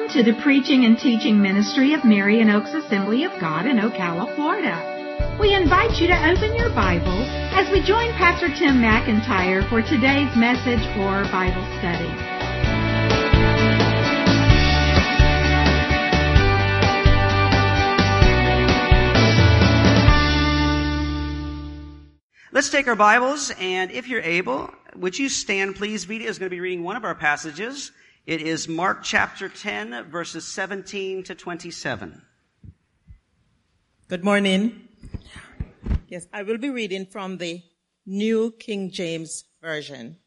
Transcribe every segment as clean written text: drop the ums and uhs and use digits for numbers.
Welcome to the preaching and teaching ministry of Marion Oaks Assembly of God in Ocala, Florida. We invite you to open your Bible as we join Pastor Tim McIntyre for today's message or Bible study. Let's take our Bibles, and if you're able, would you stand, please? Vita is going to be reading one of our passages. It is Mark chapter 10, verses 17 to 27. Good morning. Yes, I will be reading from the New King James Version.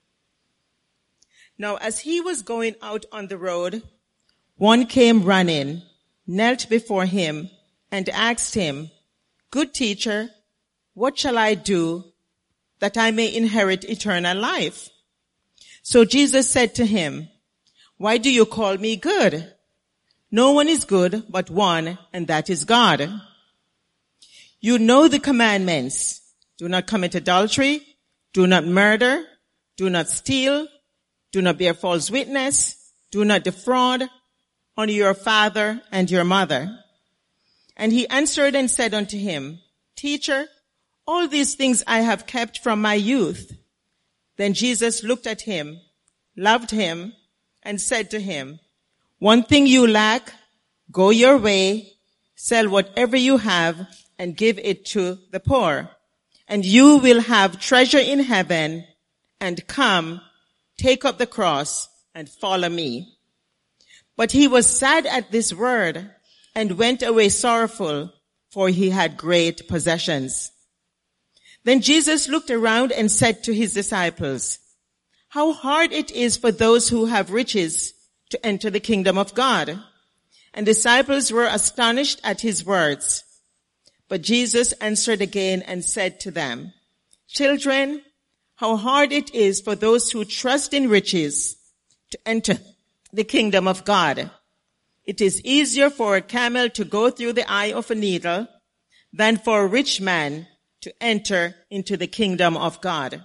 Now, as he was going out on the road, one came running, knelt before him, and asked him, "Good teacher, what shall I do that I may inherit eternal life?" So Jesus said to him, "Why do you call me good? No one is good but one, and that is God. You know the commandments. Do not commit adultery. Do not murder. Do not steal. Do not bear false witness. Do not defraud. Honor your father and your mother." And he answered and said unto him, "Teacher, all these things I have kept from my youth." Then Jesus looked at him, loved him, and said to him, "One thing you lack, go your way, sell whatever you have, and give it to the poor, and you will have treasure in heaven, and come, take up the cross, and follow me." But he was sad at this word, and went away sorrowful, for he had great possessions. Then Jesus looked around and said to his disciples, "How hard it is for those who have riches to enter the kingdom of God." And disciples were astonished at his words. But Jesus answered again and said to them, "Children, how hard it is for those who trust in riches to enter the kingdom of God. It is easier for a camel to go through the eye of a needle than for a rich man to enter into the kingdom of God."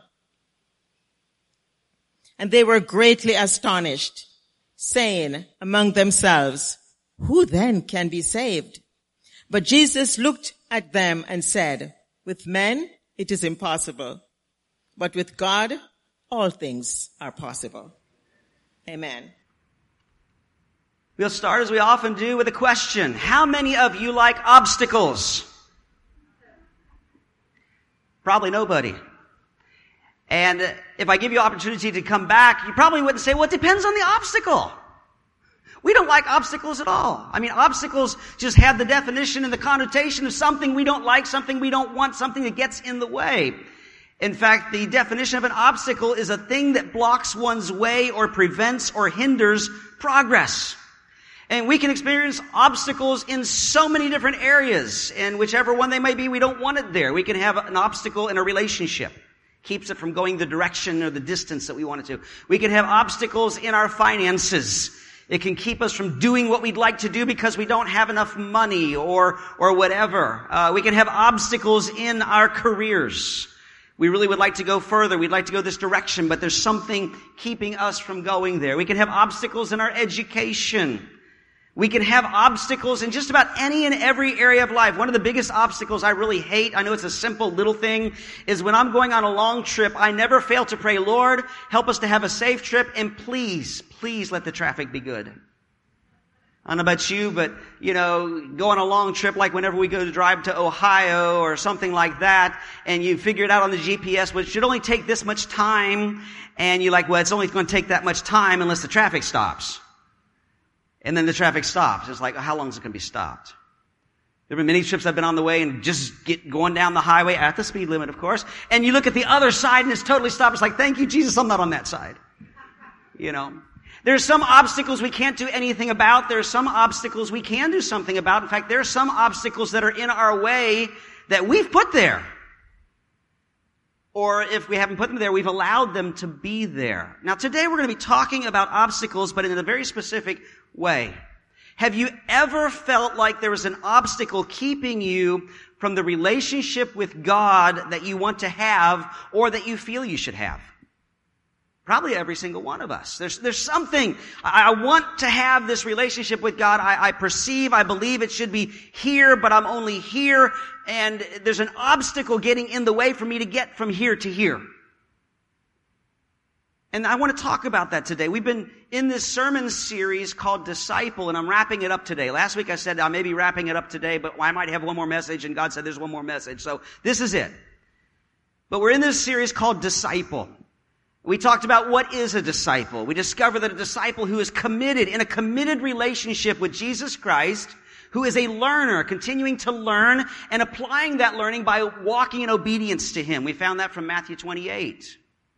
And they were greatly astonished, saying among themselves, "Who then can be saved?" But Jesus looked at them and said, "With men it is impossible, but with God all things are possible." Amen. We'll start, as we often do, with a question. How many of you like obstacles? Probably nobody. And if I give you opportunity to come back, you probably wouldn't say, "Well, it depends on the obstacle." We don't like obstacles at all. I mean, obstacles just have the definition and the connotation of something we don't like, something we don't want, something that gets in the way. In fact, the definition of an obstacle is a thing that blocks one's way or prevents or hinders progress. And we can experience obstacles in so many different areas, and whichever one they may be, we don't want it there. We can have an obstacle in a relationship. Keeps it from going the direction or the distance that we want it to. We can have obstacles in our finances. It can keep us from doing what we'd like to do because we don't have enough money or whatever. We can have obstacles in our careers. We really would like to go further. We'd like to go this direction, but there's something keeping us from going there. We can have obstacles in our education. We can have obstacles in just about any and every area of life. One of the biggest obstacles I really hate, I know it's a simple little thing, is when I'm going on a long trip, I never fail to pray, "Lord, help us to have a safe trip, and please let the traffic be good." I don't know about you, but, go on a long trip, like whenever we go to drive to Ohio or something like that, and you figure it out on the GPS, well, it should only take this much time, and you're like, well, it's only going to take that much time unless the traffic stops. And then the traffic stops. It's like, how long is it going to be stopped? There have been many trips I've been on the way and just going down the highway at the speed limit, of course. And you look at the other side and it's totally stopped. It's like, thank you, Jesus, I'm not on that side. There's some obstacles we can't do anything about. There's some obstacles we can do something about. In fact, there are some obstacles that are in our way that we've put there. Or if we haven't put them there, we've allowed them to be there. Now today we're going to be talking about obstacles, but in a very specific way. Have you ever felt like there was an obstacle keeping you from the relationship with God that you want to have or that you feel you should have? Probably every single one of us. There's something. I want to have this relationship with God. I perceive, I believe it should be here, but I'm only here. And there's an obstacle getting in the way for me to get from here to here. And I want to talk about that today. We've been in this sermon series called Disciple, and I'm wrapping it up today. Last week I said I may be wrapping it up today, but I might have one more message, and God said there's one more message. So this is it. But we're in this series called Disciple. We talked about what is a disciple. We discovered that a disciple who is committed in a committed relationship with Jesus Christ, who is a learner, continuing to learn and applying that learning by walking in obedience to Him. We found that from Matthew 28.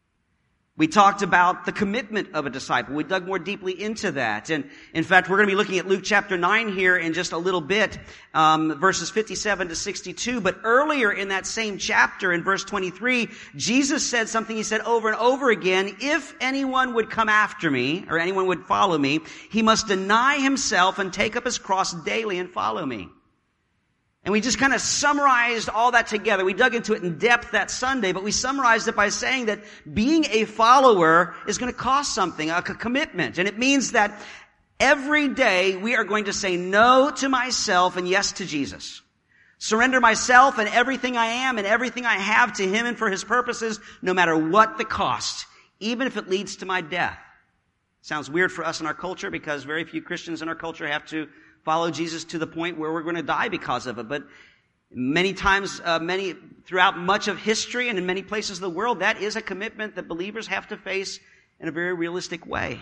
We talked about the commitment of a disciple. We dug more deeply into that. And in fact, we're going to be looking at Luke chapter 9 here in just a little bit, verses 57 to 62. But earlier in that same chapter, in verse 23, Jesus said something He said over and over again. If anyone would come after me, or anyone would follow me, he must deny himself and take up his cross daily and follow me. And we just kind of summarized all that together. We dug into it in depth that Sunday, but we summarized it by saying that being a follower is going to cost something, a commitment. And it means that every day we are going to say no to myself and yes to Jesus. Surrender myself and everything I am and everything I have to Him and for His purposes, no matter what the cost, even if it leads to my death. Sounds weird for us in our culture because very few Christians in our culture have to follow Jesus to the point where we're going to die because of it. But many times, throughout much of history and in many places of the world, that is a commitment that believers have to face in a very realistic way.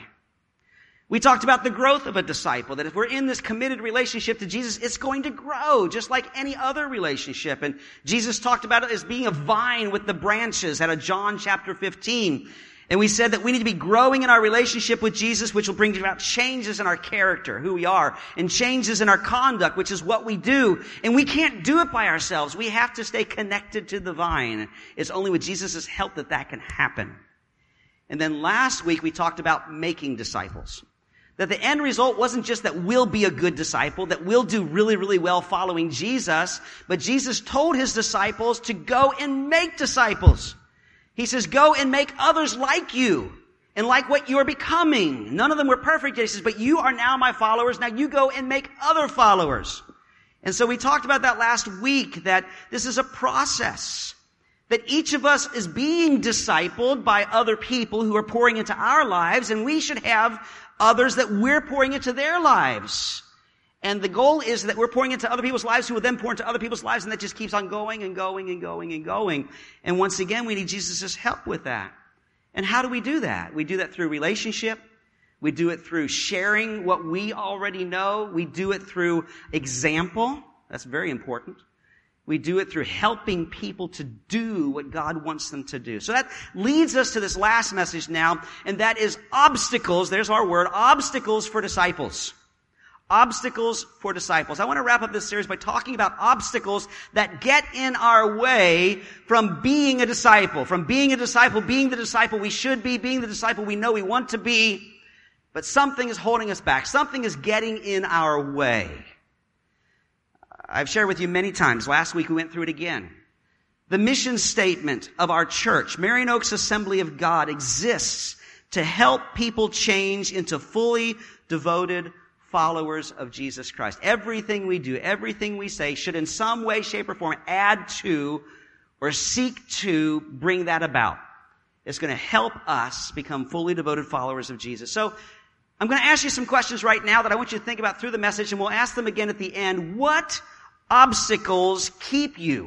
We talked about the growth of a disciple, that if we're in this committed relationship to Jesus, it's going to grow just like any other relationship. And Jesus talked about it as being a vine with the branches out of John chapter 15. And we said that we need to be growing in our relationship with Jesus, which will bring about changes in our character, who we are, and changes in our conduct, which is what we do. And we can't do it by ourselves. We have to stay connected to the vine. It's only with Jesus' help that can happen. And then last week we talked about making disciples. That the end result wasn't just that we'll be a good disciple, that we'll do really, really well following Jesus, but Jesus told His disciples to go and make disciples. He says, go and make others like you and like what you are becoming. None of them were perfect yet. He says, but you are now my followers. Now you go and make other followers. And so we talked about that last week, that this is a process, that each of us is being discipled by other people who are pouring into our lives, and we should have others that we're pouring into their lives. And the goal is that we're pouring into other people's lives who will then pour into other people's lives, and that just keeps on going and going and going and going. And once again, we need Jesus' help with that. And how do we do that? We do that through relationship. We do it through sharing what we already know. We do it through example. That's very important. We do it through helping people to do what God wants them to do. So that leads us to this last message now, and that is obstacles. There's our word, obstacles for disciples. Obstacles for disciples. I want to wrap up this series by talking about obstacles that get in our way from being a disciple, being the disciple we should be, being the disciple we know we want to be, but something is holding us back. Something is getting in our way. I've shared with you many times. Last week we went through it again. The mission statement of our church, Marion Oaks Assembly of God, exists to help people change into fully devoted followers of Jesus Christ. Everything we do, everything we say should in some way, shape, or form add to or seek to bring that about. It's going to help us become fully devoted followers of Jesus. So I'm going to ask you some questions right now that I want you to think about through the message, and we'll ask them again at the end. What obstacles keep you?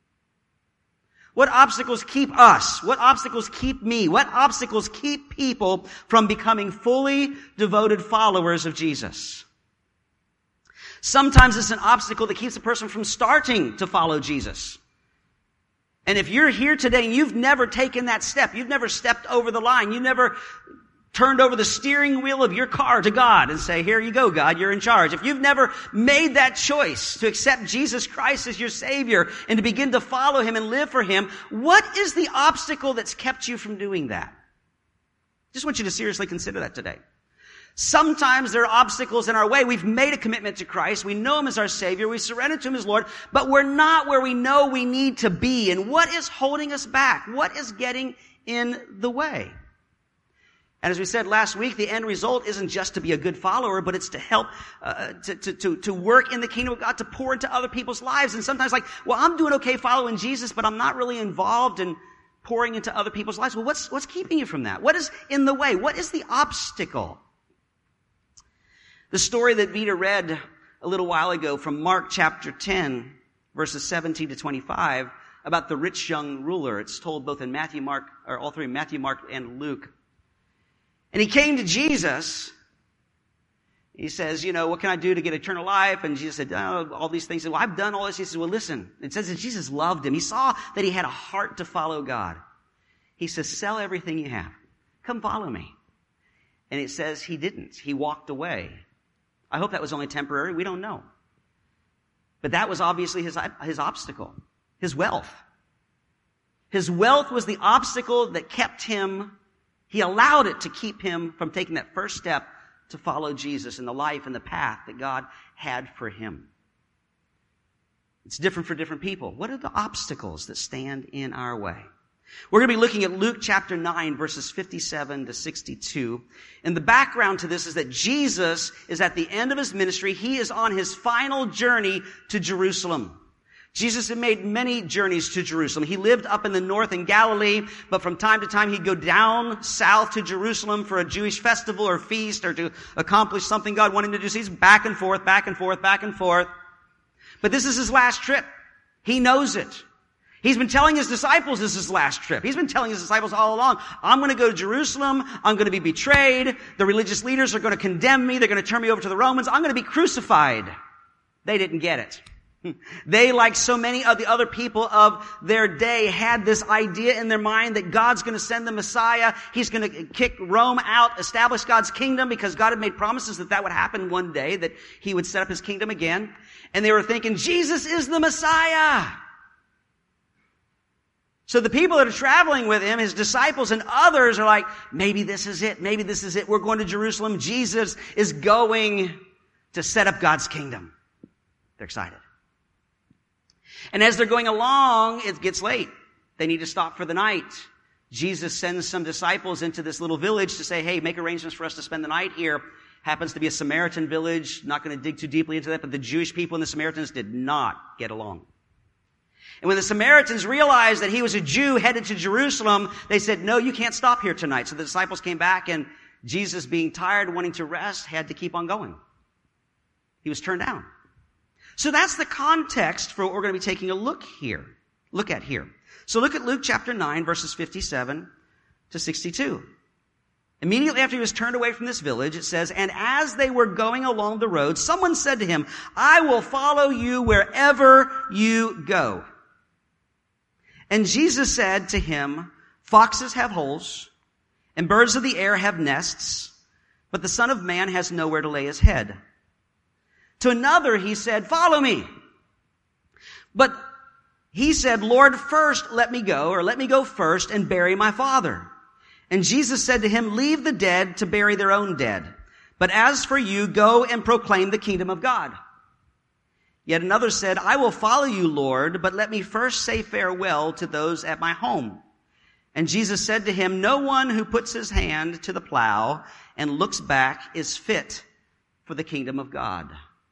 What obstacles keep us? What obstacles keep me? What obstacles keep people from becoming fully devoted followers of Jesus? Sometimes it's an obstacle that keeps a person from starting to follow Jesus. And if you're here today and you've never taken that step, you've never stepped over the line, you've never turned over the steering wheel of your car to God and say, here you go, God, you're in charge. If you've never made that choice to accept Jesus Christ as your Savior and to begin to follow Him and live for Him, what is the obstacle that's kept you from doing that? Just want you to seriously consider that today. Sometimes there are obstacles in our way. We've made a commitment to Christ. We know Him as our Savior. We surrender to Him as Lord, but we're not where we know we need to be. And what is holding us back? What is getting in the way? And as we said last week, the end result isn't just to be a good follower, but it's to help, to work in the kingdom of God, to pour into other people's lives. And sometimes like, well, I'm doing okay following Jesus, but I'm not really involved in pouring into other people's lives. Well, what's keeping you from that? What is in the way? What is the obstacle? The story that Vita read a little while ago from Mark chapter 10, verses 17 to 25, about the rich young ruler. It's told both in Matthew, Mark, or all three, Matthew, Mark, and Luke. And he came to Jesus. He says, what can I do to get eternal life? And Jesus said, all these things. He said, well, I've done all this. He says, well, listen. It says that Jesus loved him. He saw that he had a heart to follow God. He says, sell everything you have. Come follow me. And it says he didn't. He walked away. I hope that was only temporary. We don't know. But that was obviously his obstacle, his wealth. His wealth was the obstacle that kept him. He allowed it to keep him from taking that first step to follow Jesus in the life and the path that God had for him. It's different for different people. What are the obstacles that stand in our way? We're going to be looking at Luke chapter 9, verses 57 to 62. And the background to this is that Jesus is at the end of his ministry. He is on his final journey to Jerusalem. Jesus had made many journeys to Jerusalem. He lived up in the north in Galilee, but from time to time he'd go down south to Jerusalem for a Jewish festival or feast or to accomplish something God wanted him to do. So he's back and forth, back and forth, back and forth. But this is his last trip. He knows it. He's been telling his disciples this is his last trip. He's been telling his disciples all along, I'm going to go to Jerusalem. I'm going to be betrayed. The religious leaders are going to condemn me. They're going to turn me over to the Romans. I'm going to be crucified. They didn't get it. They, like so many of the other people of their day, had this idea in their mind that God's going to send the Messiah. He's going to kick Rome out, establish God's kingdom, because God had made promises that would happen one day, that he would set up his kingdom again. And they were thinking, Jesus is the Messiah. So the people that are traveling with him, his disciples and others, are like, maybe this is it. Maybe this is it. We're going to Jerusalem. Jesus is going to set up God's kingdom. They're excited. And as they're going along, it gets late. They need to stop for the night. Jesus sends some disciples into this little village to say, hey, make arrangements for us to spend the night here. Happens to be a Samaritan village. Not going to dig too deeply into that, but the Jewish people and the Samaritans did not get along. And when the Samaritans realized that he was a Jew headed to Jerusalem, they said, no, you can't stop here tonight. So the disciples came back, and Jesus, being tired, wanting to rest, had to keep on going. He was turned down. So that's the context for what we're going to be taking a look at here. So look at Luke chapter 9, verses 57 to 62. Immediately after he was turned away from this village, it says, and as they were going along the road, someone said to him, I will follow you wherever you go. And Jesus said to him, foxes have holes, and birds of the air have nests, but the Son of Man has nowhere to lay his head. To another he said, follow me. But he said, Lord, first let me go first and bury my father. And Jesus said to him, leave the dead to bury their own dead. But as for you, go and proclaim the kingdom of God. Yet another said, I will follow you, Lord, but let me first say farewell to those at my home. And Jesus said to him, no one who puts his hand to the plow and looks back is fit for the kingdom of God.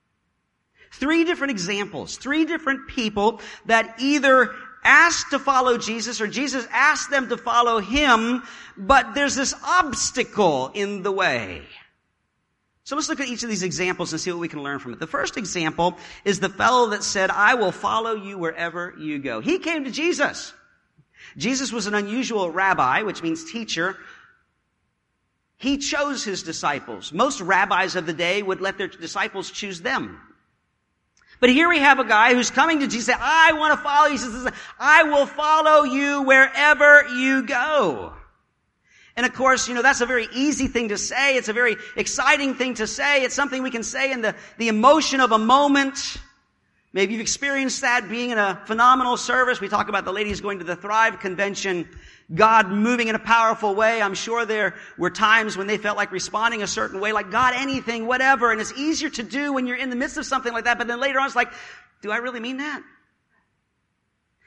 3 different examples, 3 different people that either asked to follow Jesus or Jesus asked them to follow him, but there's this obstacle in the way. So let's look at each of these examples and see what we can learn from it. The first example is the fellow that said, I will follow you wherever you go. He came to Jesus. Jesus was an unusual rabbi, which means teacher. He chose his disciples. Most rabbis of the day would let their disciples choose them. But here we have a guy who's coming to Jesus and said, I want to follow you. He says, I will follow you wherever you go. And of course, that's a very easy thing to say. It's a very exciting thing to say. It's something we can say in the emotion of a moment. Maybe you've experienced that being in a phenomenal service. We talk about the ladies going to the Thrive Convention, God moving in a powerful way. I'm sure there were times when they felt like responding a certain way, like God, anything, whatever. And it's easier to do when you're in the midst of something like that. But then later on, it's like, do I really mean that?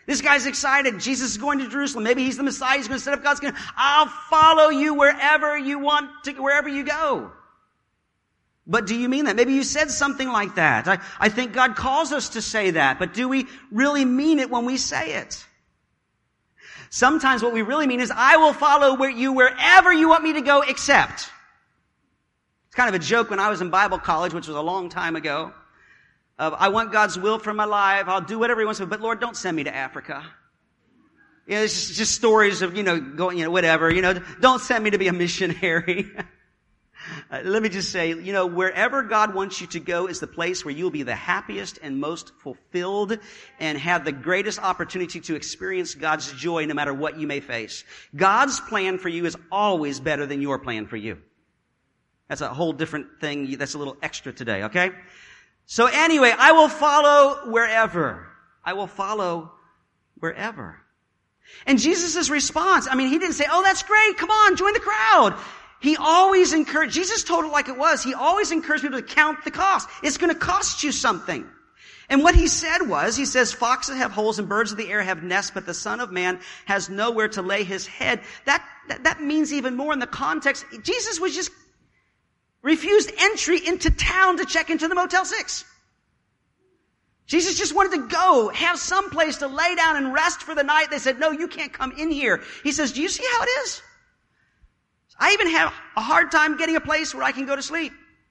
This guy's excited. Jesus is going to Jerusalem. Maybe he's the Messiah. He's going to set up God's kingdom. I'll follow you wherever you want to, wherever you go. But do you mean that? Maybe you said something like that. I think God calls us to say that. But do we really mean it when we say it? Sometimes what we really mean is, I will follow you wherever you want me to go, except. It's kind of a joke when I was in Bible college, which was a long time ago. I want God's will for my life. I'll do whatever he wants to, but Lord, don't send me to Africa. It's just stories of, going, whatever, don't send me to be a missionary. Let me just say, wherever God wants you to go is the place where you'll be the happiest and most fulfilled and have the greatest opportunity to experience God's joy no matter what you may face. God's plan for you is always better than your plan for you. That's a whole different thing. That's a little extra today, okay? So anyway, I will follow wherever. I will follow wherever. And Jesus' response, he didn't say, oh, that's great, come on, join the crowd. He always encouraged, Jesus told it like it was, he always encouraged people to count the cost. It's going to cost you something. And what he said was, he says, foxes have holes and birds of the air have nests, but the Son of Man has nowhere to lay his head. That means even more in the context. Jesus was just refused entry into town to check into the Motel 6. Jesus just wanted to go, have some place to lay down and rest for the night. They said, no, you can't come in here. He says, do you see how it is? I even have a hard time getting a place where I can go to sleep.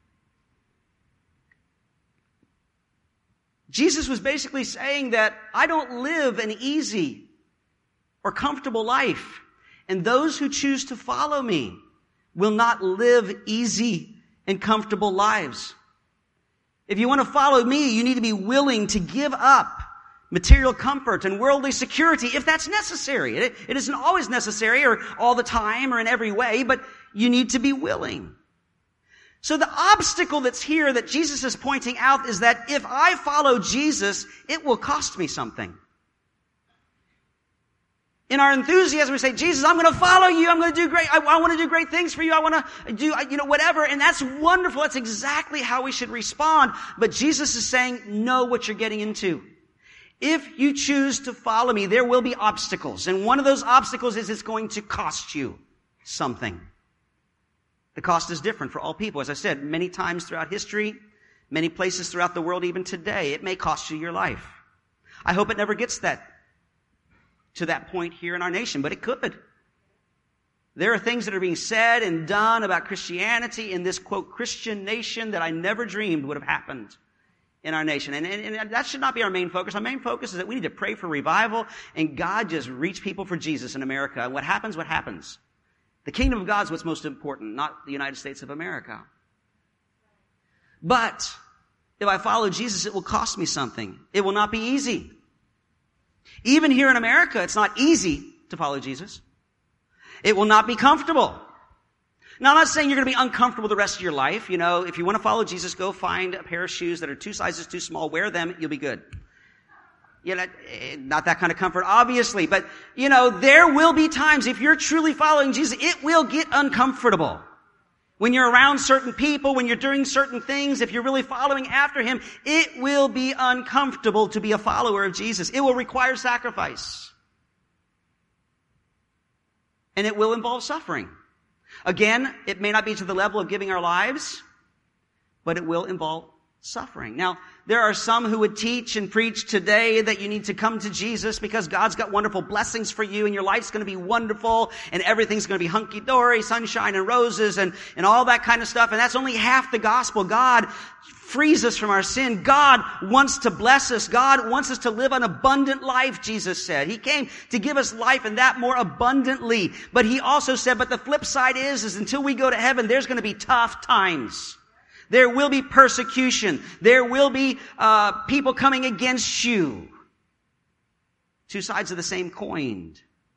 Jesus was basically saying that I don't live an easy or comfortable life. And those who choose to follow me will not live easy and comfortable lives. If you want to follow me, you need to be willing to give up material comfort and worldly security if that's necessary. It isn't always necessary or all the time or in every way, but you need to be willing. So the obstacle that's here that Jesus is pointing out is that if I follow Jesus, it will cost me something. In our enthusiasm, we say, Jesus, I'm going to follow you. I'm going to do great. I want to do great things for you. I want to do, whatever. And that's wonderful. That's exactly how we should respond. But Jesus is saying, know what you're getting into. If you choose to follow me, there will be obstacles. And one of those obstacles is it's going to cost you something. The cost is different for all people. As I said, many times throughout history, many places throughout the world, even today, it may cost you your life. I hope it never gets to that point here in our nation, but it could. There are things that are being said and done about Christianity in this, quote, Christian nation that I never dreamed would have happened in our nation. And that should not be our main focus. Our main focus is that we need to pray for revival and God just reach people for Jesus in America. And what happens, what happens. The kingdom of God is what's most important, not the United States of America. But if I follow Jesus, it will cost me something. It will not be easy. Even here in America, it's not easy to follow Jesus. It will not be comfortable. Now, I'm not saying you're going to be uncomfortable the rest of your life. If you want to follow Jesus, go find a pair of shoes that are 2 sizes too small. Wear them. You'll be good. Not that kind of comfort, obviously. But, there will be times, if you're truly following Jesus, it will get uncomfortable. When you're around certain people, when you're doing certain things, if you're really following after him, it will be uncomfortable to be a follower of Jesus. It will require sacrifice. And it will involve suffering. Again, it may not be to the level of giving our lives, but it will involve suffering. Now, there are some who would teach and preach today that you need to come to Jesus because God's got wonderful blessings for you and your life's going to be wonderful and everything's going to be hunky-dory, sunshine and roses and all that kind of stuff. And that's only half the gospel. God frees us from our sin. God wants to bless us. God wants us to live an abundant life, Jesus said. He came to give us life and that more abundantly. But he also said, but the flip side is until we go to heaven, there's going to be tough times. There will be persecution. There will be people coming against you. 2 sides of the same coin.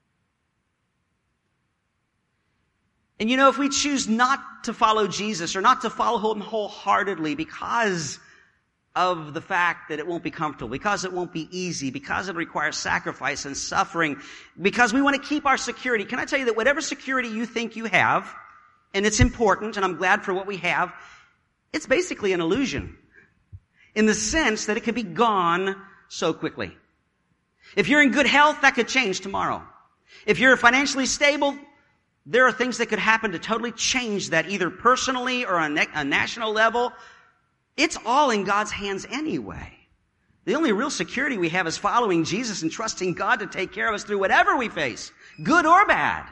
And if we choose not to follow Jesus or not to follow him wholeheartedly because of the fact that it won't be comfortable, because it won't be easy, because it requires sacrifice and suffering, because we want to keep our security, can I tell you that whatever security you think you have, and it's important, and I'm glad for what we have, it's basically an illusion in the sense that it can be gone so quickly. If you're in good health, that could change tomorrow. If you're financially stable, there are things that could happen to totally change that, either personally or on a national level. It's all in God's hands anyway. The only real security we have is following Jesus and trusting God to take care of us through whatever we face, good or bad.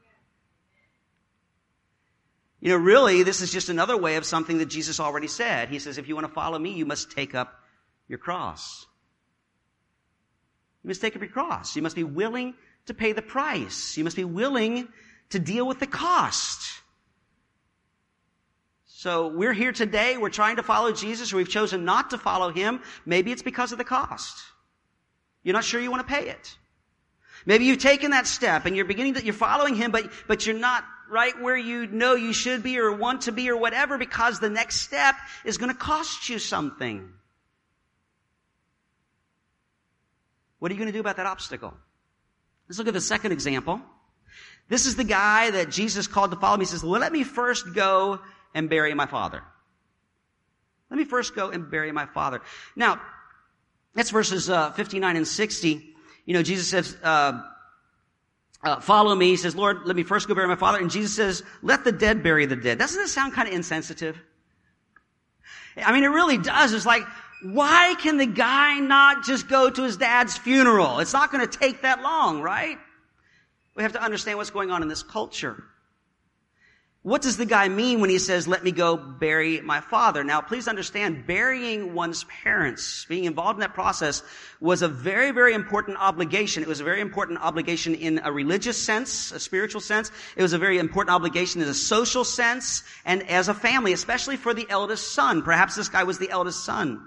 You know, really, this is just another way of something that Jesus already said. He says, if you want to follow me, you must take up your cross. You must take up your cross. You must be willing to pay the price. You must be willing to deal with the cost. So we're here today, we're trying to follow Jesus, or we've chosen not to follow him. Maybe it's because of the cost. You're not sure you want to pay it. Maybe you've taken that step and you're following him, but you're not right where you know you should be or want to be or whatever, because the next step is going to cost you something. What are you going to do about that obstacle? Let's look at the second example. This is the guy that Jesus called to follow me. He says, well, let me first go and bury my father. Let me first go and bury my father. Now, that's verses 59 and 60. You know, Jesus says, follow me. He says, Lord, let me first go bury my father. And Jesus says, let the dead bury the dead. Doesn't it sound kind of insensitive? I mean, it really does. It's like, why can the guy not just go to his dad's funeral? It's not going to take that long, right? We have to understand what's going on in this culture. What does the guy mean when he says, let me go bury my father? Now, please understand, burying one's parents, being involved in that process, was a very, very important obligation. It was a very important obligation in a religious sense, a spiritual sense. It was a very important obligation in a social sense, and as a family, especially for the eldest son. Perhaps this guy was the eldest son.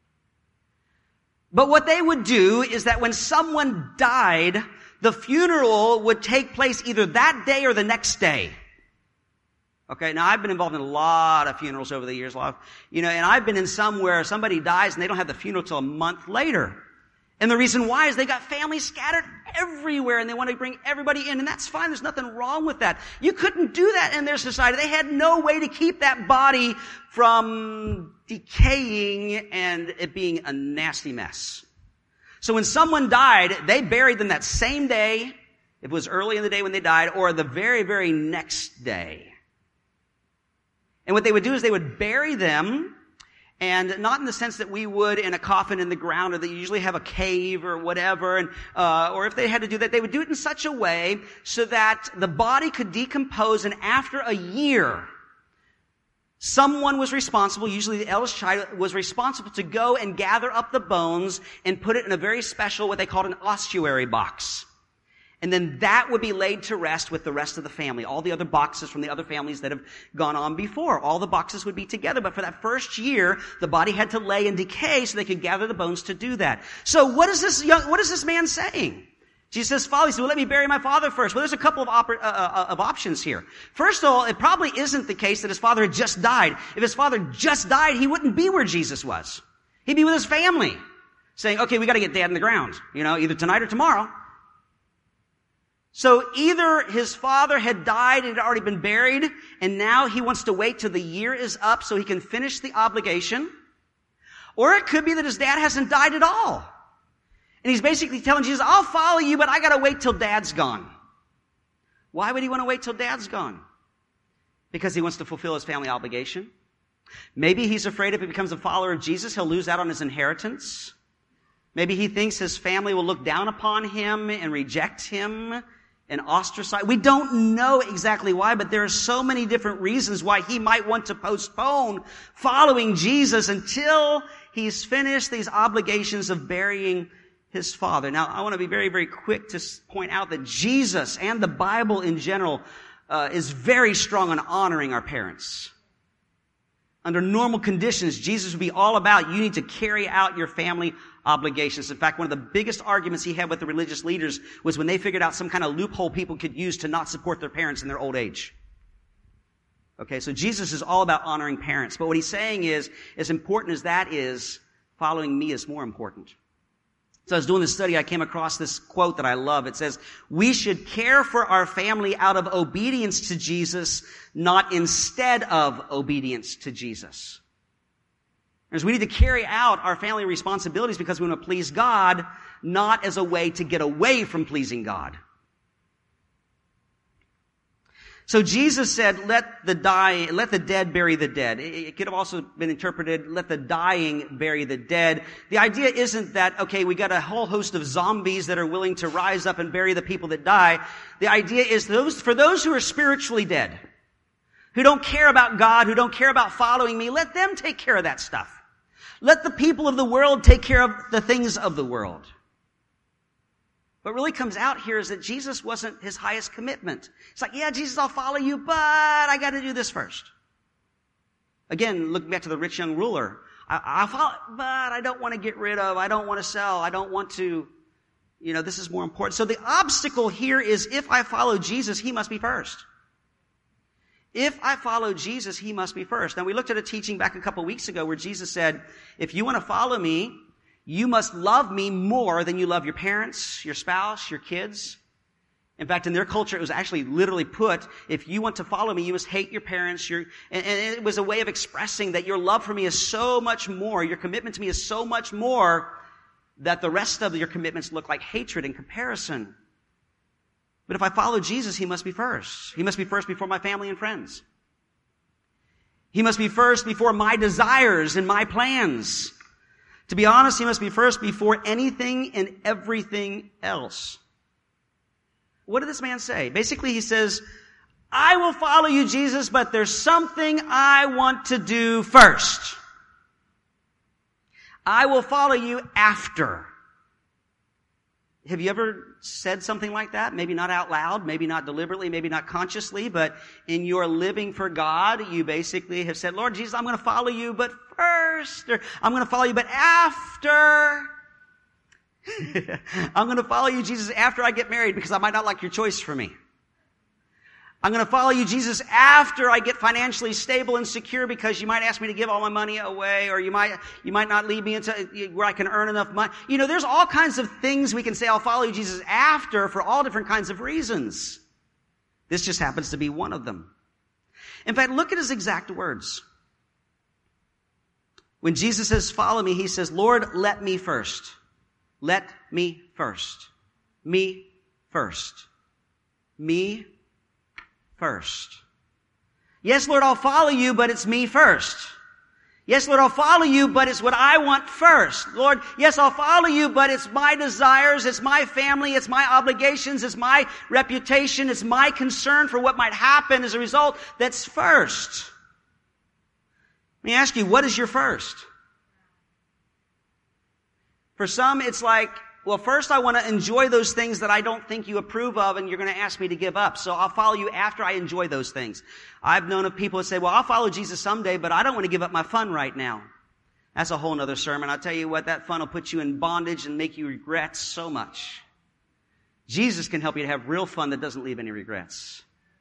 But what they would do is that when someone died, the funeral would take place either that day or the next day. Okay, now I've been involved in a lot of funerals over the years, and I've been in some where somebody dies and they don't have the funeral till a month later. And the reason why is they got families scattered everywhere and they want to bring everybody in, and that's fine. There's nothing wrong with that. You couldn't do that in their society. They had no way to keep that body from decaying and it being a nasty mess. So when someone died, they buried them that same day, if it was early in the day when they died, or the very, very next day. And what they would do is they would bury them, and not in the sense that we would in a coffin in the ground, or they usually have a cave or whatever, and or if they had to do that, they would do it in such a way so that the body could decompose, and after a year, someone was responsible, usually the eldest child was responsible to go and gather up the bones and put it in a very special, what they called an ossuary box. And then that would be laid to rest with the rest of the family. All the other boxes from the other families that have gone on before. All the boxes would be together. But for that first year, the body had to lay and decay so they could gather the bones to do that. So what is this man saying? Jesus says, follow. He said, well, let me bury my father first. Well, there's a couple of options here. First of all, it probably isn't the case that his father had just died. If his father just died, he wouldn't be where Jesus was. He'd be with his family saying, okay, we got to get dad in the ground, either tonight or tomorrow. So either his father had died and had already been buried, and now he wants to wait till the year is up so he can finish the obligation. Or it could be that his dad hasn't died at all. And he's basically telling Jesus, I'll follow you, but I gotta wait till dad's gone. Why would he want to wait till dad's gone? Because he wants to fulfill his family obligation. Maybe he's afraid if he becomes a follower of Jesus, he'll lose out on his inheritance. Maybe he thinks his family will look down upon him and reject him and ostracize. We don't know exactly why, but there are so many different reasons why he might want to postpone following Jesus until he's finished these obligations of burying his father. Now, I want to be very, very quick to point out that Jesus and the Bible in general is very strong on honoring our parents. Under normal conditions, Jesus would be all about you need to carry out your family obligations. In fact, one of the biggest arguments he had with the religious leaders was when they figured out some kind of loophole people could use to not support their parents in their old age. Okay, so Jesus is all about honoring parents. But what he's saying is, as important as that is, following me is more important. So I was doing this study, I came across this quote that I love. It says, we should care for our family out of obedience to Jesus, not instead of obedience to Jesus. As we need to carry out our family responsibilities because we want to please God, not as a way to get away from pleasing God. So Jesus said, let the dead bury the dead. It could have also been interpreted, let the dying bury the dead. The idea isn't that, okay, we got a whole host of zombies that are willing to rise up and bury the people that die. The idea is for those who are spiritually dead, who don't care about God, who don't care about following me, let them take care of that stuff. Let the people of the world take care of the things of the world. What really comes out here is that Jesus wasn't his highest commitment. It's like, yeah, Jesus, I'll follow you, but I got to do this first. Again, looking back to the rich young ruler, I'll follow, but I don't want to get rid of, I don't want to sell, I don't want to, this is more important. So the obstacle here is if I follow Jesus, he must be first. If I follow Jesus, he must be first. Now, we looked at a teaching back a couple weeks ago where Jesus said, if you want to follow me, you must love me more than you love your parents, your spouse, your kids. In fact, in their culture, it was actually literally put, if you want to follow me, you must hate your parents. And it was a way of expressing that your love for me is so much more, your commitment to me is so much more, that the rest of your commitments look like hatred in comparison. But if I follow Jesus, he must be first. He must be first before my family and friends. He must be first before my desires and my plans. To be honest, he must be first before anything and everything else. What did this man say? Basically, he says, I will follow you, Jesus, but there's something I want to do first. I will follow you after. Have you ever said something like that? Maybe not out loud, maybe not deliberately, maybe not consciously, but in your living for God, you basically have said, Lord Jesus, I'm going to follow you, but first, or I'm going to follow you, but after. I'm going to follow you, Jesus, after I get married because I might not like your choice for me. I'm going to follow you, Jesus, after I get financially stable and secure because you might ask me to give all my money away, or you might not lead me into where I can earn enough money. There's all kinds of things we can say, I'll follow you, Jesus, after for all different kinds of reasons. This just happens to be one of them. In fact, look at his exact words. When Jesus says, follow me, he says, Lord, let me first. Let me first. Me first. Me first. Yes, Lord, I'll follow you, but it's me first. Yes, Lord, I'll follow you, but it's what I want first. Lord, yes, I'll follow you, but it's my desires, it's my family, it's my obligations, it's my reputation, it's my concern for what might happen as a result that's first. Let me ask you, what is your first? For some, it's like, well, first I want to enjoy those things that I don't think you approve of and you're going to ask me to give up. So I'll follow you after I enjoy those things. I've known of people that say, well, I'll follow Jesus someday, but I don't want to give up my fun right now. That's a whole other sermon. I'll tell you what, that fun will put you in bondage and make you regret so much. Jesus can help you to have real fun that doesn't leave any regrets.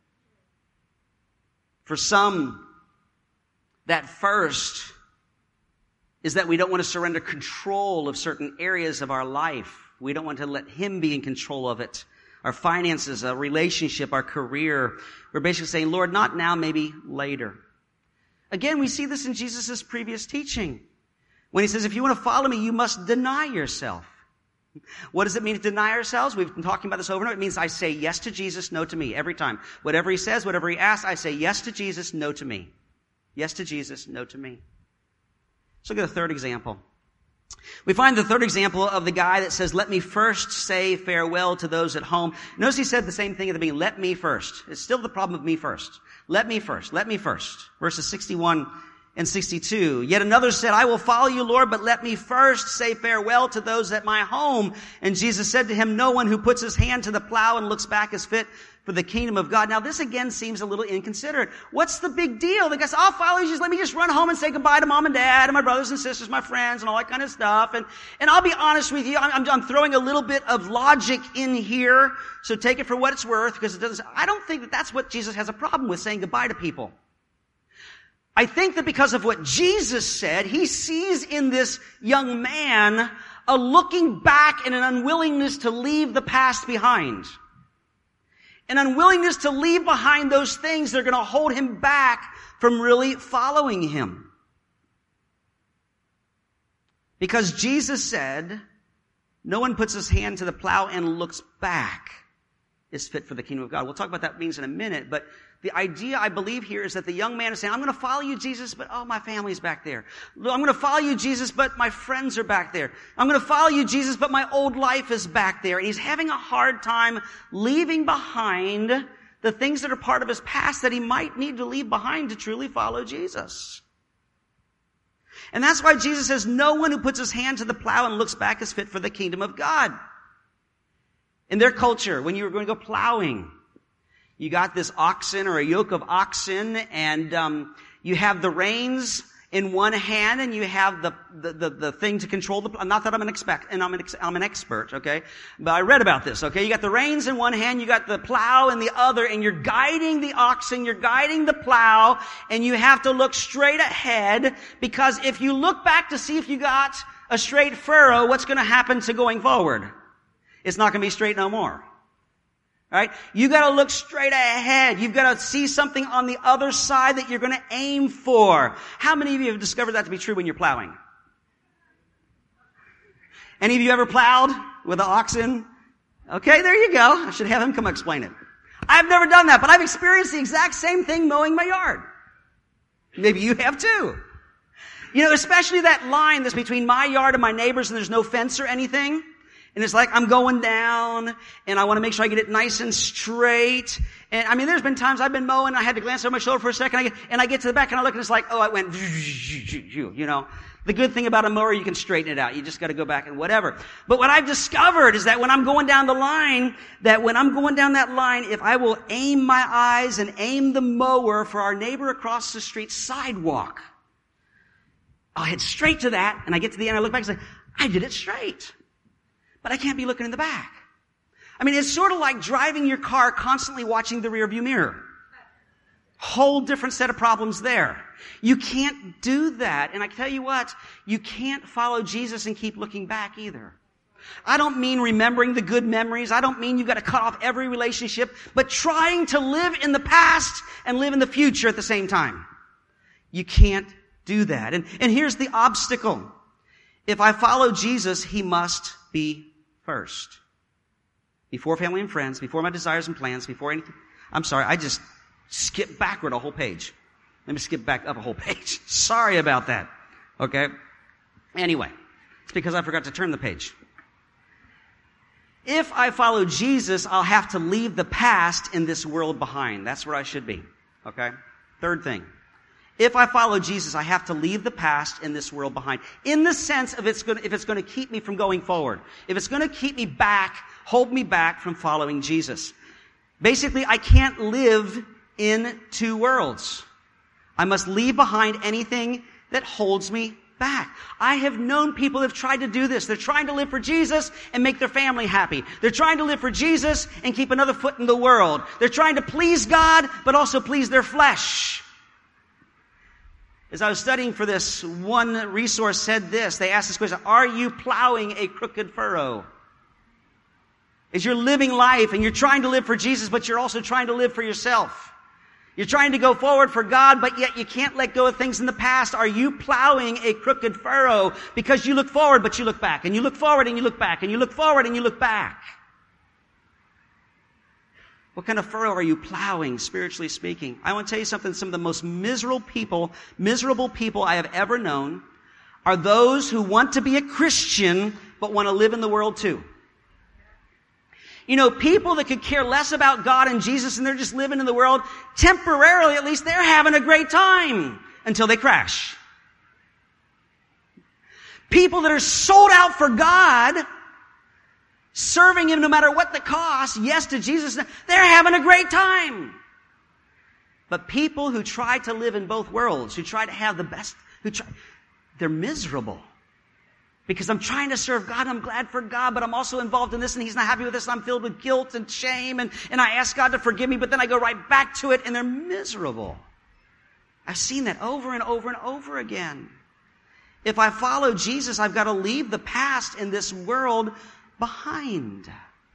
For some, that first is that we don't want to surrender control of certain areas of our life. We don't want to let him be in control of it. Our finances, our relationship, our career. We're basically saying, Lord, not now, maybe later. Again, we see this in Jesus' previous teaching. When he says, if you want to follow me, you must deny yourself. What does it mean to deny ourselves? We've been talking about this over and over. It means I say yes to Jesus, no to me, every time. Whatever he says, whatever he asks, I say yes to Jesus, no to me. Yes to Jesus, no to me. Let's look at a third example. We find the third example of the guy that says, let me first say farewell to those at home. Notice he said the same thing at the beginning. Let me first. It's still the problem of me first. Let me first. Let me first. Verses 61 and 62. Yet another said, I will follow you, Lord, but let me first say farewell to those at my home. And Jesus said to him, no one who puts his hand to the plow and looks back is fit for the kingdom of God. Now this again seems a little inconsiderate. What's the big deal? The guy says, I'll follow you. Let me just run home and say goodbye to mom and dad and my brothers and sisters, my friends and all that kind of stuff. And I'll be honest with you, I'm throwing a little bit of logic in here. So take it for what it's worth, because I don't think that that's what Jesus has a problem with, saying goodbye to people. I think that because of what Jesus said, he sees in this young man a looking back and an unwillingness to leave the past behind. An unwillingness to leave behind those things that are going to hold him back from really following him. Because Jesus said, No one puts his hand to the plow and looks back is fit for the kingdom of God. We'll talk about that means in a minute, but the idea, I believe, here is that the young man is saying, I'm going to follow you, Jesus, but my family's back there. I'm going to follow you, Jesus, but my friends are back there. I'm going to follow you, Jesus, but my old life is back there. And he's having a hard time leaving behind the things that are part of his past that he might need to leave behind to truly follow Jesus. And that's why Jesus says, no one who puts his hand to the plow and looks back is fit for the kingdom of God. In their culture, when you were going to go plowing, you got this oxen or a yoke of oxen, and you have the reins in one hand, and you have the thing to control the plow. Not that I'm an expert, okay? But I read about this, okay? You got the reins in one hand, you got the plow in the other, and you're guiding the oxen, you're guiding the plow, and you have to look straight ahead, because if you look back to see if you got a straight furrow, what's going to happen to going forward? It's not going to be straight no more. Right? You got to look straight ahead. You've got to see something on the other side that you're going to aim for. How many of you have discovered that to be true when you're plowing? Any of you ever plowed with an oxen? Okay, there you go. I should have him come explain it. I've never done that, but I've experienced the exact same thing mowing my yard. Maybe you have too. You know, especially that line that's between my yard and my neighbor's, and there's no fence or anything. And it's like I'm going down, and I want to make sure I get it nice and straight. And I mean, there's been times I've been mowing, and I had to glance over my shoulder for a second, and I get to the back, and I look, and it's like, oh, I went, you know. The good thing about a mower, you can straighten it out. You just got to go back and whatever. But what I've discovered is that when I'm going down the line, if I will aim my eyes and aim the mower for our neighbor across the street sidewalk, I'll head straight to that, and I get to the end, I look back and say, I did it straight. But I can't be looking in the back. I mean, it's sort of like driving your car constantly watching the rearview mirror. Whole different set of problems there. You can't do that. And I tell you what, you can't follow Jesus and keep looking back either. I don't mean remembering the good memories. I don't mean you've got to cut off every relationship, but trying to live in the past and live in the future at the same time. You can't do that. And here's the obstacle. If I follow Jesus, he must be first. Before family and friends, before my desires and plans, before anything. I'm sorry, I just skipped backward a whole page. Let me skip back up a whole page. Sorry about that. Okay? Anyway, it's because I forgot to turn the page. If I follow Jesus, I'll have to leave the past in this world behind. That's where I should be. Okay? Third thing. If I follow Jesus, I have to leave the past in this world behind. In the sense of if it's going to keep me from going forward. If it's going to keep me back, hold me back from following Jesus. Basically, I can't live in two worlds. I must leave behind anything that holds me back. I have known people who have tried to do this. They're trying to live for Jesus and make their family happy. They're trying to live for Jesus and keep another foot in the world. They're trying to please God, but also please their flesh. As I was studying for this, one resource said this. They asked this question, are you plowing a crooked furrow? As you're living life and you're trying to live for Jesus, but you're also trying to live for yourself. You're trying to go forward for God, but yet you can't let go of things in the past. Are you plowing a crooked furrow? Because you look forward, but you look back. And you look forward and you look back. And you look forward and you look back. What kind of furrow are you plowing, spiritually speaking? I want to tell you something. Some of the most miserable people I have ever known are those who want to be a Christian, but want to live in the world too. You know, people that could care less about God and Jesus and they're just living in the world, temporarily at least, they're having a great time until they crash. People that are sold out for God, serving Him no matter what the cost, yes to Jesus, they're having a great time. But people who try to live in both worlds, who try to have the best, they're miserable. Because I'm trying to serve God, I'm glad for God, but I'm also involved in this and He's not happy with this, and I'm filled with guilt and shame, and I ask God to forgive me, but then I go right back to it and they're miserable. I've seen that over and over and over again. If I follow Jesus, I've got to leave the past in this world behind.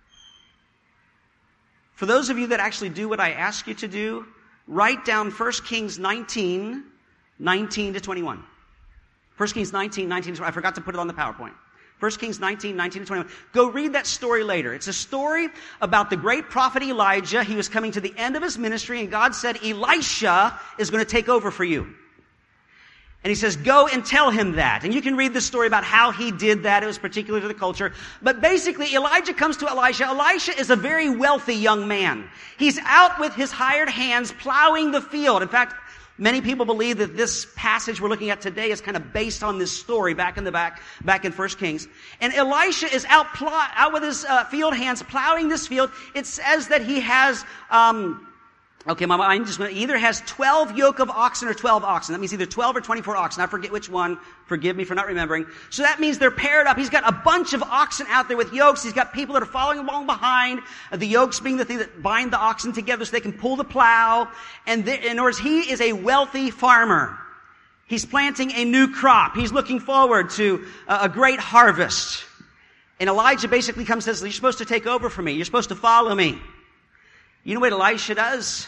For those of you that actually do what I ask you to do, write down 1 Kings 19 to 21. 1 Kings 19 to 21. I forgot to put it on the PowerPoint. 1 Kings 19 to 21. Go read that story later. It's a story about the great prophet Elijah. He was coming to the end of his ministry, and God said, Elisha is going to take over for you. And he says, go and tell him that. And you can read the story about how he did that. It was particular to the culture. But basically, Elijah comes to Elisha. Elisha is a very wealthy young man. He's out with his hired hands plowing the field. In fact, many people believe that this passage we're looking at today is kind of based on this story back in 1 Kings. And Elisha is out with his field hands plowing this field. It says that he has, my mind just went, either has 12 yoke of oxen or 12 oxen. That means either 12 or 24 oxen. I forget which one. Forgive me for not remembering. So that means they're paired up. He's got a bunch of oxen out there with yokes. He's got people that are following along behind. The yokes being the thing that bind the oxen together so they can pull the plow. And in other words, he is a wealthy farmer. He's planting a new crop. He's looking forward to a great harvest. And Elijah basically comes and says, you're supposed to take over for me. You're supposed to follow me. You know what Elisha does?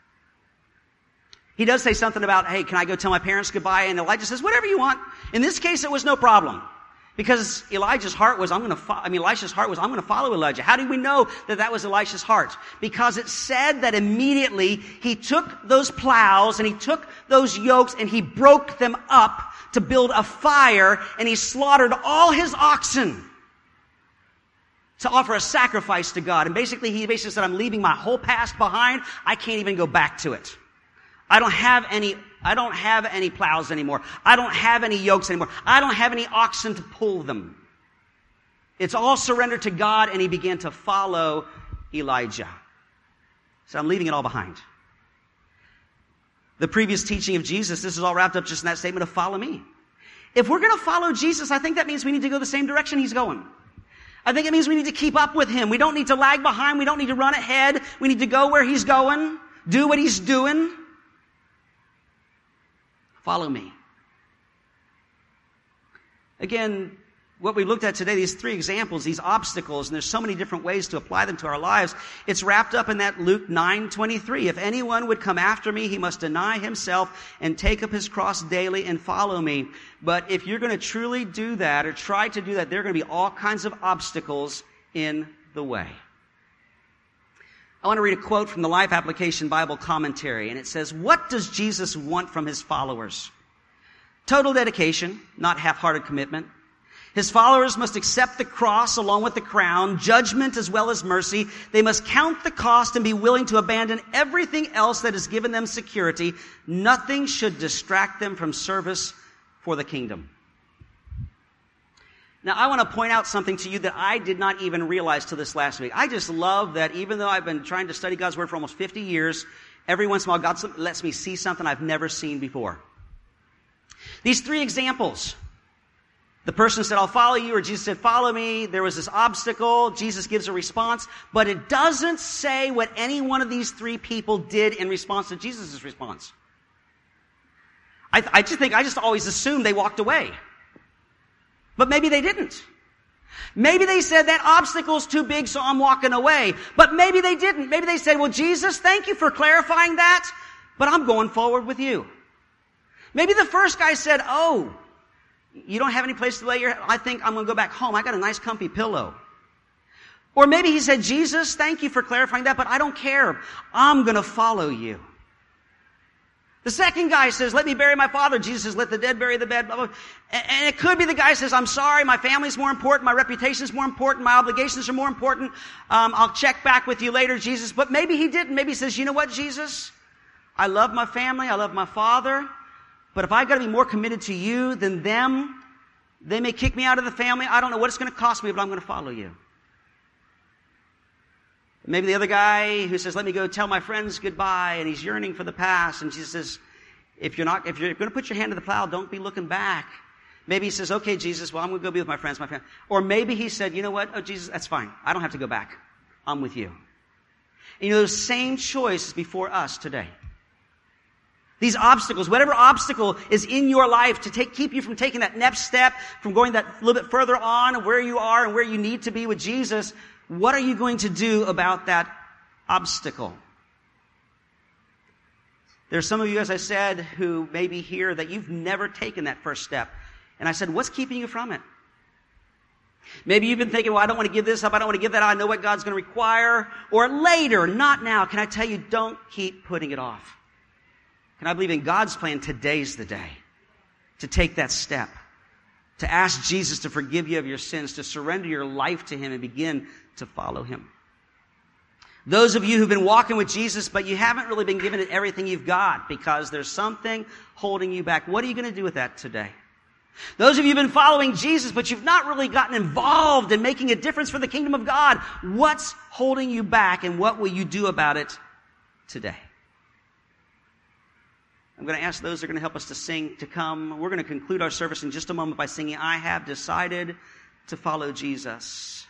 He does say something about, hey, can I go tell my parents goodbye? And Elijah says, whatever you want. In this case, it was no problem. Because Elisha's heart was, I'm going to follow Elijah. How do we know that that was Elisha's heart? Because it said that immediately he took those plows and he took those yokes and he broke them up to build a fire, and he slaughtered all his oxen to offer a sacrifice to God. And he basically said, I'm leaving my whole past behind. I can't even go back to it. I don't have any plows anymore. I don't have any yokes anymore. I don't have any oxen to pull them. It's all surrendered to God, and he began to follow Elijah. So I'm leaving it all behind. The previous teaching of Jesus, this is all wrapped up just in that statement of follow me. If we're going to follow Jesus, I think that means we need to go the same direction he's going. I think it means we need to keep up with him. We don't need to lag behind. We don't need to run ahead. We need to go where he's going, do what he's doing. Follow me. Again, what we looked at today, these three examples, these obstacles, and there's so many different ways to apply them to our lives. It's wrapped up in that Luke 9:23. If anyone would come after me, he must deny himself and take up his cross daily and follow me. But if you're going to truly do that or try to do that, there are going to be all kinds of obstacles in the way. I want to read a quote from the Life Application Bible Commentary, and it says, what does Jesus want from his followers? Total dedication, not half-hearted commitment. His followers must accept the cross along with the crown, judgment as well as mercy. They must count the cost and be willing to abandon everything else that has given them security. Nothing should distract them from service for the kingdom. Now, I want to point out something to you that I did not even realize till this last week. I just love that even though I've been trying to study God's Word for almost 50 years, every once in a while God lets me see something I've never seen before. These three examples. The person said, I'll follow you, or Jesus said, follow me. There was this obstacle. Jesus gives a response. But it doesn't say what any one of these three people did in response to Jesus' response. I just always assumed they walked away. But maybe they didn't. Maybe they said that obstacle's too big, so I'm walking away. But maybe they didn't. Maybe they said, well, Jesus, thank you for clarifying that, but I'm going forward with you. Maybe the first guy said, oh, you don't have any place to lay your head? I think I'm going to go back home. I got a nice comfy pillow. Or maybe he said, Jesus, thank you for clarifying that, but I don't care. I'm going to follow you. The second guy says, let me bury my father. Jesus says, let the dead bury the dead. Blah, blah. And it could be the guy says, I'm sorry, my family's more important, my reputation is more important, my obligations are more important. I'll check back with you later, Jesus. But maybe he didn't. Maybe he says, you know what, Jesus? I love my family, I love my father, but if I've got to be more committed to you than them, they may kick me out of the family. I don't know what it's going to cost me, but I'm going to follow you. Maybe the other guy who says, let me go tell my friends goodbye, and he's yearning for the past. And Jesus says, if you're going to put your hand to the plow, don't be looking back. Maybe he says, okay, Jesus, well, I'm going to go be with my friends, my family. Or maybe he said, you know what? Oh, Jesus, that's fine. I don't have to go back. I'm with you. And you know, the same choice is before us today. These obstacles, whatever obstacle is in your life to keep you from taking that next step, from going that little bit further on where you are and where you need to be with Jesus, what are you going to do about that obstacle? There's some of you, as I said, who may be here that you've never taken that first step. And I said, what's keeping you from it? Maybe you've been thinking, well, I don't want to give this up. I don't want to give that up. I know what God's going to require. Or later, not now. Can I tell you, don't keep putting it off. Can I believe in God's plan? Today's the day to take that step, to ask Jesus to forgive you of your sins, to surrender your life to Him and begin to follow Him. Those of you who've been walking with Jesus, but you haven't really been given it everything you've got because there's something holding you back. What are you going to do with that today? Those of you who've been following Jesus, but you've not really gotten involved in making a difference for the kingdom of God. What's holding you back, and what will you do about it today? I'm going to ask those that are going to help us to sing to come. We're going to conclude our service in just a moment by singing, I Have Decided to Follow Jesus.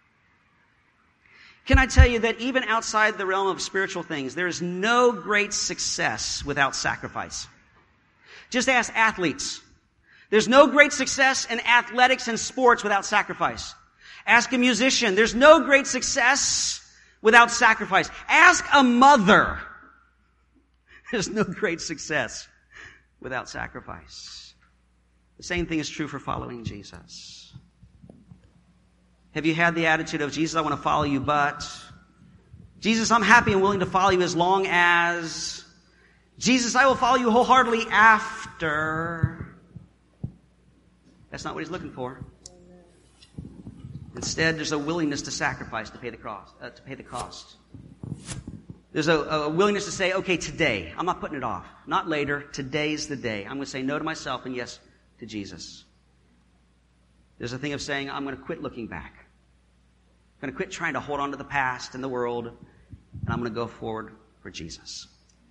Can I tell you that even outside the realm of spiritual things, there is no great success without sacrifice. Just ask athletes. There's no great success in athletics and sports without sacrifice. Ask a musician. There's no great success without sacrifice. Ask a mother. There's no great success without sacrifice. The same thing is true for following Jesus. Have you had the attitude of, Jesus, I want to follow you, but Jesus, I'm happy and willing to follow you as long as, Jesus, I will follow you wholeheartedly after. That's not what He's looking for. Instead, there's a willingness to sacrifice, to pay the cost. There's a willingness to say, okay, today, I'm not putting it off. Not later. Today's the day. I'm going to say no to myself and yes to Jesus. There's a thing of saying, I'm going to quit looking back. I'm going to quit trying to hold on to the past and the world, and I'm going to go forward for Jesus.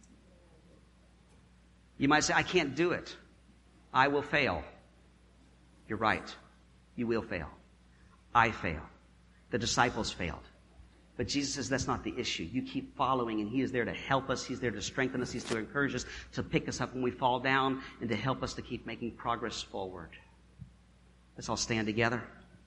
You might say, I can't do it. I will fail. You're right. You will fail. I fail. The disciples failed. But Jesus says that's not the issue. You keep following, and He is there to help us. He's there to strengthen us. He's to encourage us, to pick us up when we fall down, and to help us to keep making progress forward. Let's all stand together.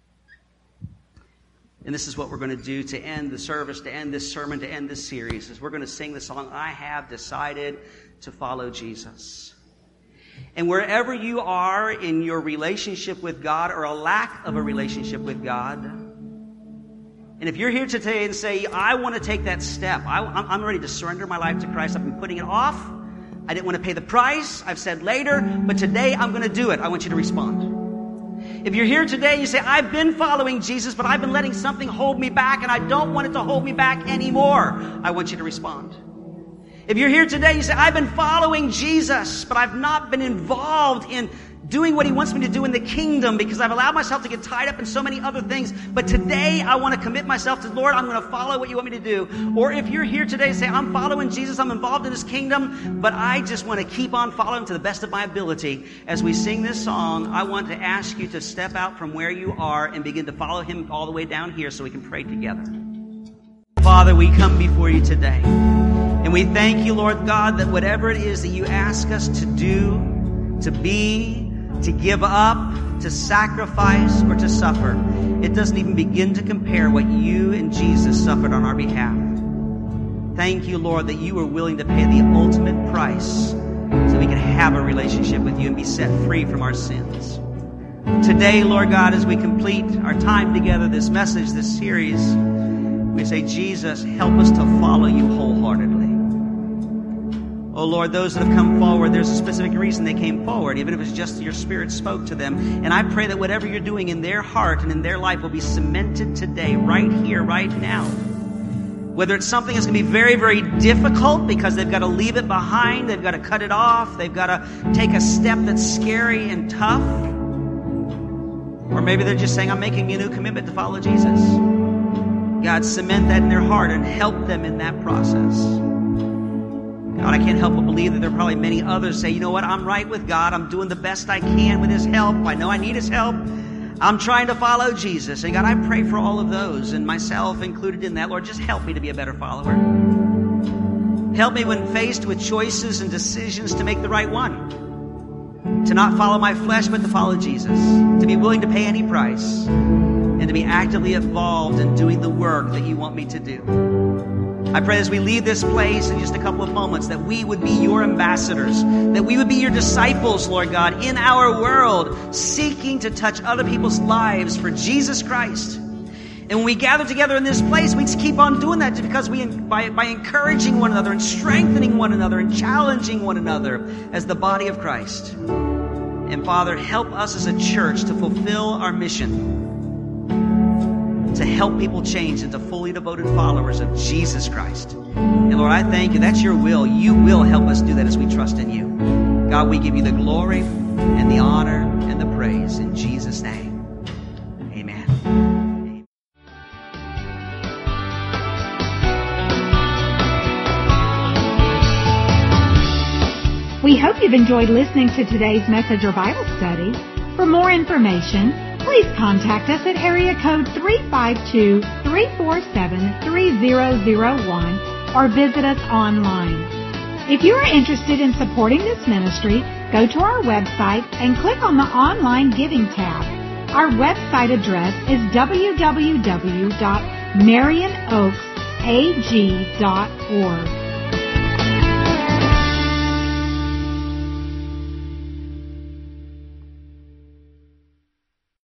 And this is what we're going to do to end the service, to end this sermon, to end this series, is we're going to sing the song, I Have Decided to Follow Jesus. And wherever you are in your relationship with God, or a lack of a relationship with God, and if you're here today and say, I want to take that step, I'm ready to surrender my life to Christ, I've been putting it off, I didn't want to pay the price, I've said later, but today I'm going to do it, I want you to respond. If you're here today and you say, I've been following Jesus, but I've been letting something hold me back, and I don't want it to hold me back anymore, I want you to respond. If you're here today and you say, I've been following Jesus, but I've not been involved in doing what He wants me to do in the kingdom because I've allowed myself to get tied up in so many other things. But today I want to commit myself to the Lord. I'm going to follow what you want me to do. Or if you're here today and say, I'm following Jesus, I'm involved in His kingdom, but I just want to keep on following to the best of my ability. As we sing this song, I want to ask you to step out from where you are and begin to follow Him all the way down here so we can pray together. Father, we come before you today. And we thank you, Lord God, that whatever it is that you ask us to do, to be, to give up, to sacrifice, or to suffer, it doesn't even begin to compare what you and Jesus suffered on our behalf. Thank you, Lord, that you were willing to pay the ultimate price so we can have a relationship with you and be set free from our sins. Today, Lord God, as we complete our time together, this message, this series, we say, Jesus, help us to follow you wholeheartedly. Oh Lord, those that have come forward, there's a specific reason they came forward, even if it's just your Spirit spoke to them. And I pray that whatever you're doing in their heart and in their life will be cemented today, right here, right now. Whether it's something that's going to be very, very difficult because they've got to leave it behind, they've got to cut it off, they've got to take a step that's scary and tough. Or maybe they're just saying, I'm making a new commitment to follow Jesus. God, cement that in their heart and help them in that process. God, I can't help but believe that there are probably many others say, you know what, I'm right with God. I'm doing the best I can with His help. I know I need His help. I'm trying to follow Jesus. And God, I pray for all of those, and myself included in that. Lord, just help me to be a better follower. Help me when faced with choices and decisions to make the right one. To not follow my flesh, but to follow Jesus. To be willing to pay any price. And to be actively involved in doing the work that you want me to do. I pray as we leave this place in just a couple of moments that we would be your ambassadors, that we would be your disciples, Lord God, in our world, seeking to touch other people's lives for Jesus Christ. And when we gather together in this place, we just keep on doing that because by encouraging one another and strengthening one another and challenging one another as the body of Christ. And Father, help us as a church to fulfill our mission, to help people change into fully devoted followers of Jesus Christ. And Lord, I thank you. That's your will. You will help us do that as we trust in you. God, we give you the glory and the honor and the praise in Jesus' name. Amen. We hope you've enjoyed listening to today's message or Bible study. For more information, please contact us at area code 352-347-3001 or visit us online. If you are interested in supporting this ministry, go to our website and click on the Online Giving tab. Our website address is www.marionoaksag.org.